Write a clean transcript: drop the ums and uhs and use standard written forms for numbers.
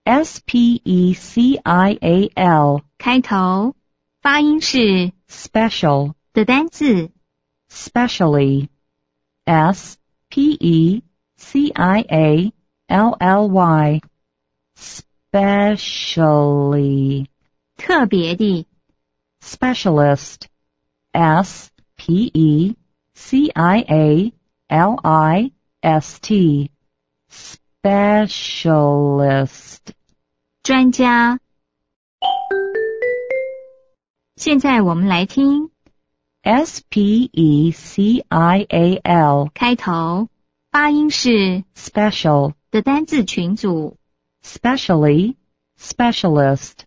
special 开头，发音是 special 的单字 specially specially specially 特别的 specialist specialist specialist 专家。现在我们来听 special 开头，发音是 special 的单字群组 specially specialist